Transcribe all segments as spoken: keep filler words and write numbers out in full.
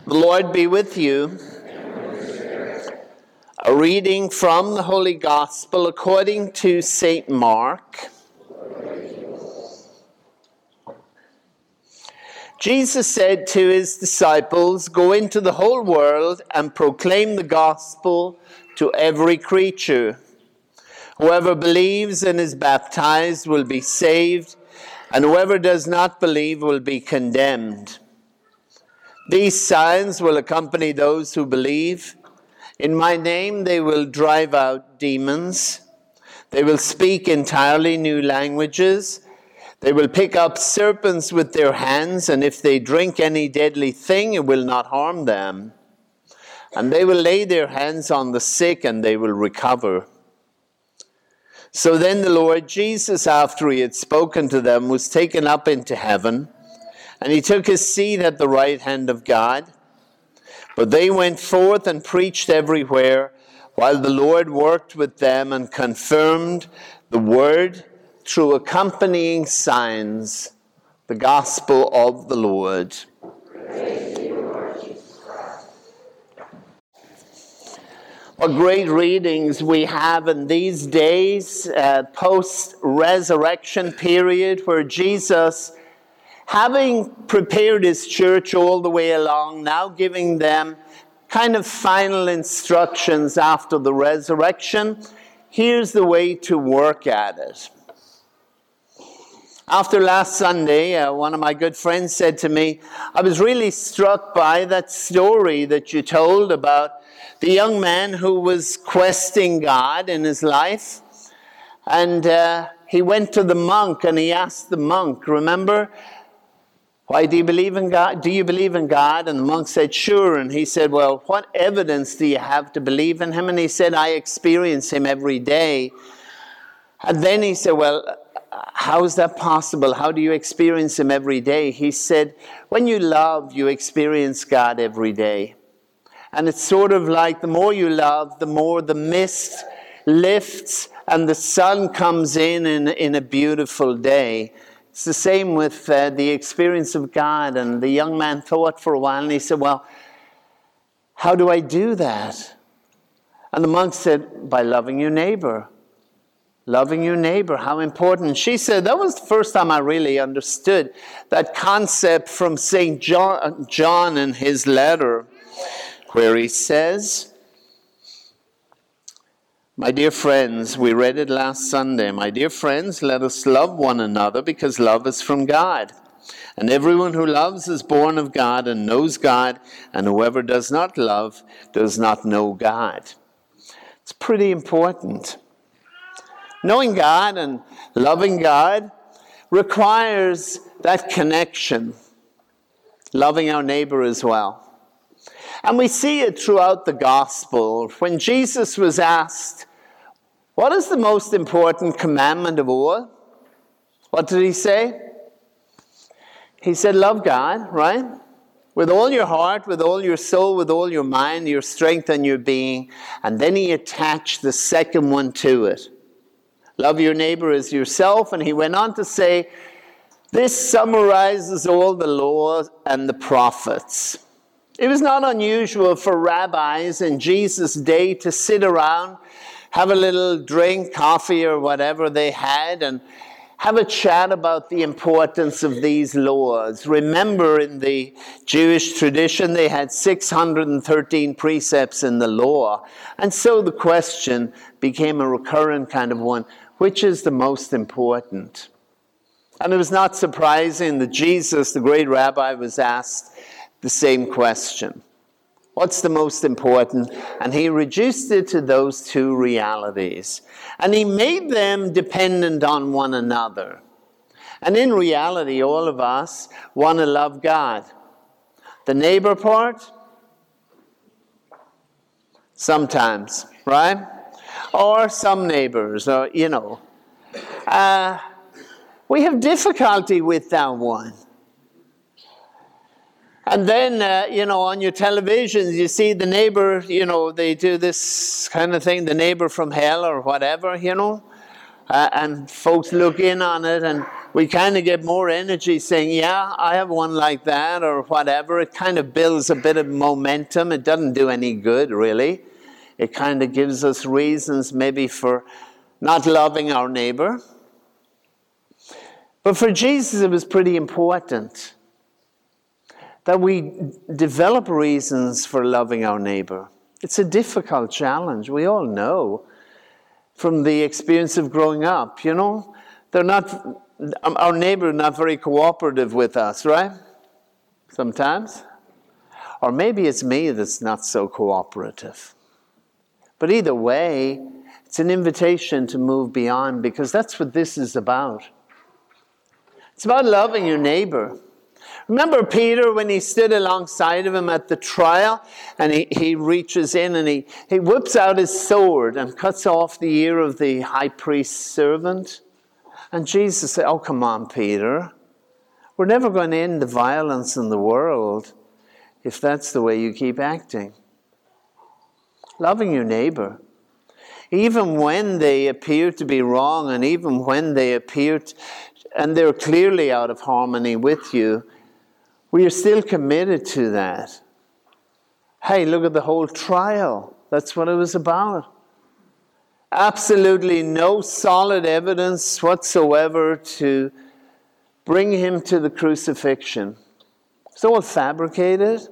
The Lord be with you. A reading from the Holy Gospel according to Saint Mark. Jesus said to his disciples, "Go into the whole world and proclaim the gospel to every creature. Whoever believes and is baptized will be saved, and whoever does not believe will be condemned. These signs will accompany those who believe. In my name they will drive out demons. They will speak entirely new languages. They will pick up serpents with their hands, and if they drink any deadly thing, it will not harm them. And they will lay their hands on the sick, and they will recover." So then the Lord Jesus, after he had spoken to them, was taken up into heaven, and he took his seat at the right hand of God. But they went forth and preached everywhere, while the Lord worked with them and confirmed the word through accompanying signs. The gospel of the Lord. What great readings we have in these days, uh, post-resurrection period, where Jesus, having prepared his church all the way along, now giving them kind of final instructions after the resurrection, here's the way to work at it. After last Sunday, uh, one of my good friends said to me, "I was really struck by that story that you told about the young man who was questing God in his life. And uh, he went to the monk and he asked the monk, remember, why do you believe in God? Do you believe in God?" And the monk said, "Sure." And he said, "Well, what evidence do you have to believe in him?" And he said, "I experience him every day." And then he said, "Well, how is that possible? How do you experience him every day?" He said, "When you love, you experience God every day. And it's sort of like the more you love, the more the mist lifts and the sun comes in in, in a beautiful day." It's the same with uh, the experience of God. And the young man thought for a while and he said, "Well, how do I do that?" And the monk said, "By loving your neighbor. Loving your neighbor, how important." She said, that was the first time I really understood that concept from Saint John, John in his letter, where he says, "My dear friends," we read it last Sunday, "My dear friends, let us love one another because love is from God. And everyone who loves is born of God and knows God, and whoever does not love does not know God." It's pretty important. Knowing God and loving God requires that connection, loving our neighbor as well. And we see it throughout the gospel. When Jesus was asked, "What is the most important commandment of all?" What did he say? He said, "Love God," right? With all your heart, with all your soul, with all your mind, your strength, and your being. And then he attached the second one to it. Love your neighbor as yourself. And he went on to say, this summarizes all the law and the prophets. It was not unusual for rabbis in Jesus' day to sit around, have a little drink, coffee or whatever they had, and have a chat about the importance of these laws. Remember, in the Jewish tradition, they had six hundred thirteen precepts in the law. And so the question became a recurrent kind of one: which is the most important? And it was not surprising that Jesus, the great rabbi, was asked the same question. What's the most important? And he reduced it to those two realities. And he made them dependent on one another. And in reality, all of us want to love God. The neighbor part? Sometimes, right? Or some neighbors, or, you know. Uh, we have difficulty with that one. And then, uh, you know, on your televisions, you see the neighbor, you know, they do this kind of thing, the neighbor from hell or whatever, you know. Uh, and folks look in on it and we kind of get more energy saying, yeah, I have one like that or whatever. It kind of builds a bit of momentum. It doesn't do any good, really. It kind of gives us reasons maybe for not loving our neighbor. But for Jesus, it was pretty important that we develop reasons for loving our neighbor. It's a difficult challenge. We all know from the experience of growing up, you know, they're not, our neighbor is not very cooperative with us, right? Sometimes. Or maybe it's me that's not so cooperative. But either way, it's an invitation to move beyond, because that's what this is about. It's about loving your neighbor. Remember Peter when he stood alongside of him at the trial, and he, he reaches in and he, he whips out his sword and cuts off the ear of the high priest's servant. And Jesus said, oh, come on, Peter. We're never going to end the violence in the world if that's the way you keep acting. Loving your neighbor, even when they appear to be wrong, and even when they appear to, and they're clearly out of harmony with you, we are still committed to that. Hey, look at the whole trial. That's what it was about. Absolutely no solid evidence whatsoever to bring him to the crucifixion. It's all fabricated.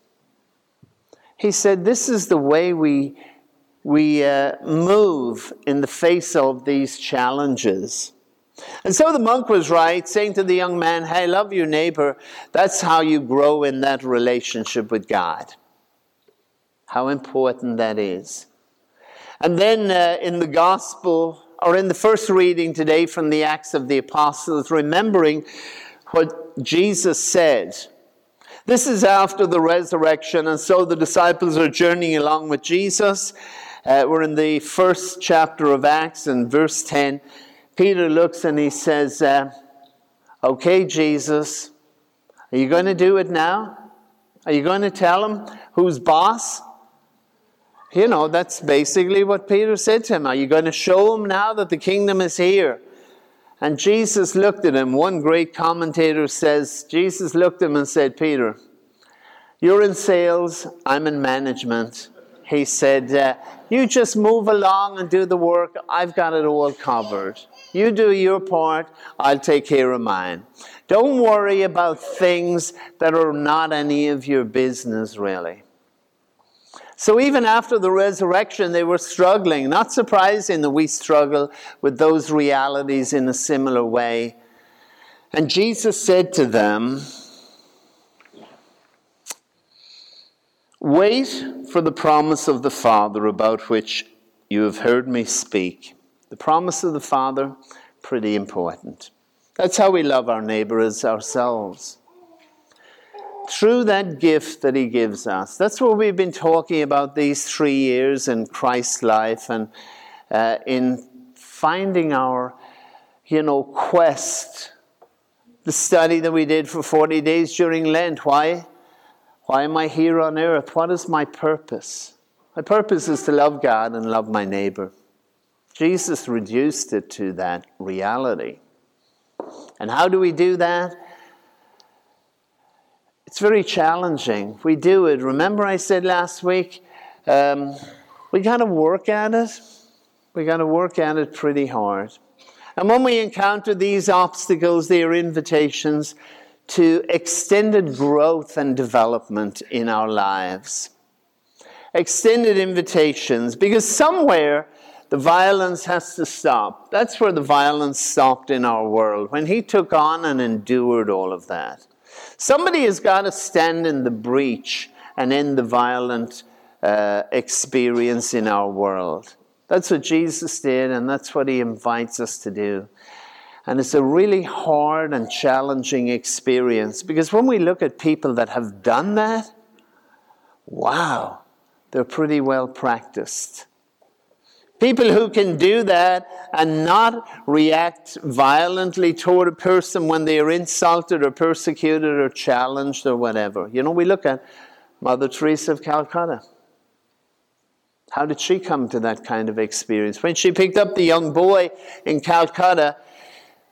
He said, this is the way we, we uh, move in the face of these challenges. And so the monk was right, saying to the young man, hey, love your neighbor. That's how you grow in that relationship with God. How important that is. And then uh, in the gospel, or in the first reading today from the Acts of the Apostles, remembering what Jesus said. This is after the resurrection, and so the disciples are journeying along with Jesus. Uh, we're in the first chapter of Acts, and verse ten. Peter looks and he says, uh, okay, Jesus, are you going to do it now? Are you going to tell him who's boss? You know, that's basically what Peter said to him. Are you going to show him now that the kingdom is here? And Jesus looked at him. One great commentator says, Jesus looked at him and said, Peter, you're in sales, I'm in management. He said, uh, you just move along and do the work. I've got it all covered. You do your part, I'll take care of mine. Don't worry about things that are not any of your business, really. So even after the resurrection, they were struggling. Not surprising that we struggle with those realities in a similar way. And Jesus said to them, wait for the promise of the Father about which you have heard me speak. The promise of the Father, pretty important. That's how we love our neighbor as ourselves. Through that gift that he gives us. That's what we've been talking about these three years in Christ's life, and uh, in finding our, you know, quest. The study that we did for forty days during Lent. Why? Why am I here on earth? What is my purpose? My purpose is to love God and love my neighbor. Jesus reduced it to that reality. And how do we do that? It's very challenging. We do it. Remember I said last week, um, we got to work at it. We got to work at it pretty hard. And when we encounter these obstacles, they are invitations to extended growth and development in our lives. Extended invitations, because somewhere the violence has to stop. That's where the violence stopped in our world, when he took on and endured all of that. Somebody has got to stand in the breach and end the violent uh, experience in our world. That's what Jesus did, and that's what he invites us to do. And it's a really hard and challenging experience, because when we look at people that have done that, wow, they're pretty well practiced. People who can do that and not react violently toward a person when they are insulted or persecuted or challenged or whatever. You know, we look at Mother Teresa of Calcutta. How did she come to that kind of experience? When she picked up the young boy in Calcutta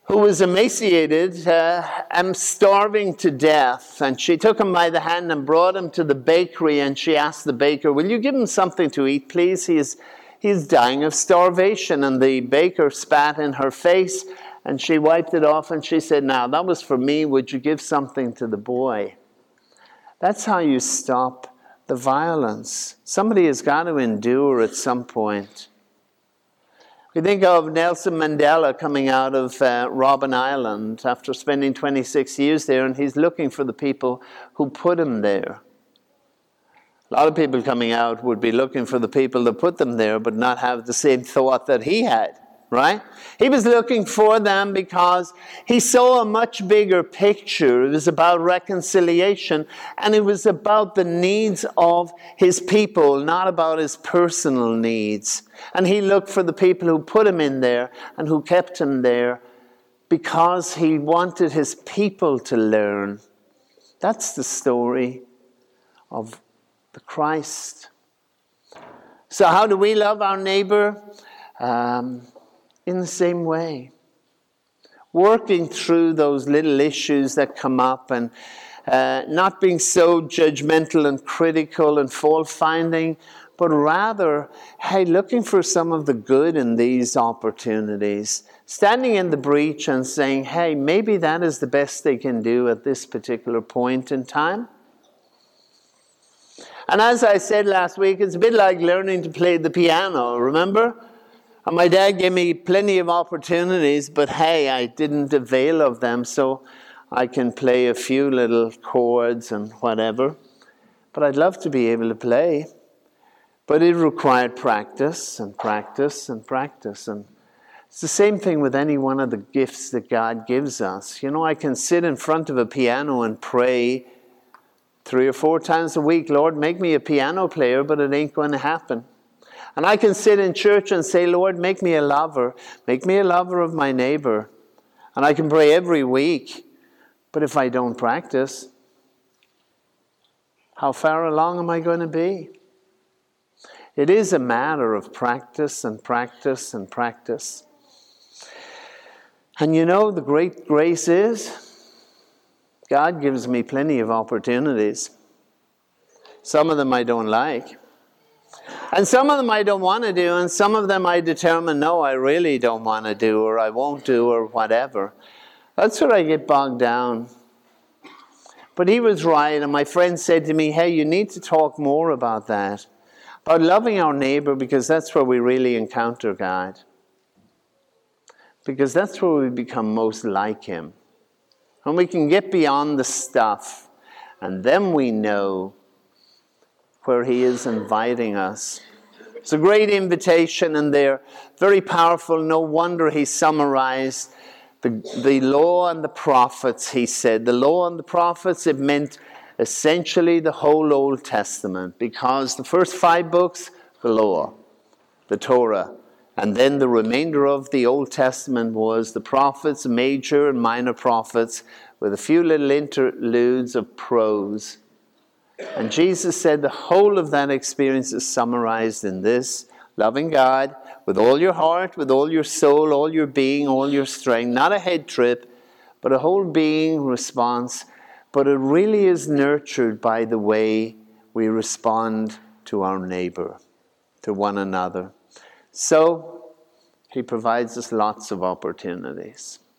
who was emaciated uh, and starving to death. And she took him by the hand and brought him to the bakery, and she asked the baker, "Will you give him something to eat, please? He is, he is dying of starvation." And the baker spat in her face, and she wiped it off, and she said, "Now, that was for me. Would you give something to the boy?" That's how you stop the violence. Somebody has got to endure at some point. We think of Nelson Mandela coming out of uh, Robben Island after spending twenty-six years there, and he's looking for the people who put him there. A lot of people coming out would be looking for the people that put them there, but not have the same thought that he had, right? He was looking for them because he saw a much bigger picture. It was about reconciliation, and it was about the needs of his people, not about his personal needs. And he looked for the people who put him in there and who kept him there because he wanted his people to learn. That's the story of the Christ. So how do we love our neighbor? Um, in the same way. Working through those little issues that come up, and uh, not being so judgmental and critical and fault-finding, but rather, hey, looking for some of the good in these opportunities. Standing in the breach and saying, hey, maybe that is the best they can do at this particular point in time. And as I said last week, it's a bit like learning to play the piano, remember? And my dad gave me plenty of opportunities, but hey, I didn't avail of them, so I can play a few little chords and whatever. But I'd love to be able to play. But it required practice and practice and practice. And it's the same thing with any one of the gifts that God gives us. You know, I can sit in front of a piano and pray three or four times a week, Lord, make me a piano player, but it ain't going to happen. And I can sit in church and say, Lord, make me a lover. Make me a lover of my neighbor. And I can pray every week. But if I don't practice, how far along am I going to be? It is a matter of practice and practice and practice. And you know, the great grace is, God gives me plenty of opportunities. Some of them I don't like. And some of them I don't want to do, and some of them I determine, no, I really don't want to do, or I won't do, or whatever. That's where I get bogged down. But he was right, and my friend said to me, hey, you need to talk more about that, about loving our neighbor, because that's where we really encounter God. Because that's where we become most like him. And we can get beyond the stuff, and then we know where he is inviting us. It's a great invitation, and they're very powerful. No wonder he summarized the, the law and the prophets, he said. The law and the prophets, it meant essentially the whole Old Testament, because the first five books, the law, the Torah, and then the remainder of the Old Testament was the prophets, major and minor prophets, with a few little interludes of prose. And Jesus said the whole of that experience is summarized in this: loving God with all your heart, with all your soul, all your being, all your strength. Not a head trip, but a whole being response. But it really is nurtured by the way we respond to our neighbor, to one another. So, he provides us lots of opportunities.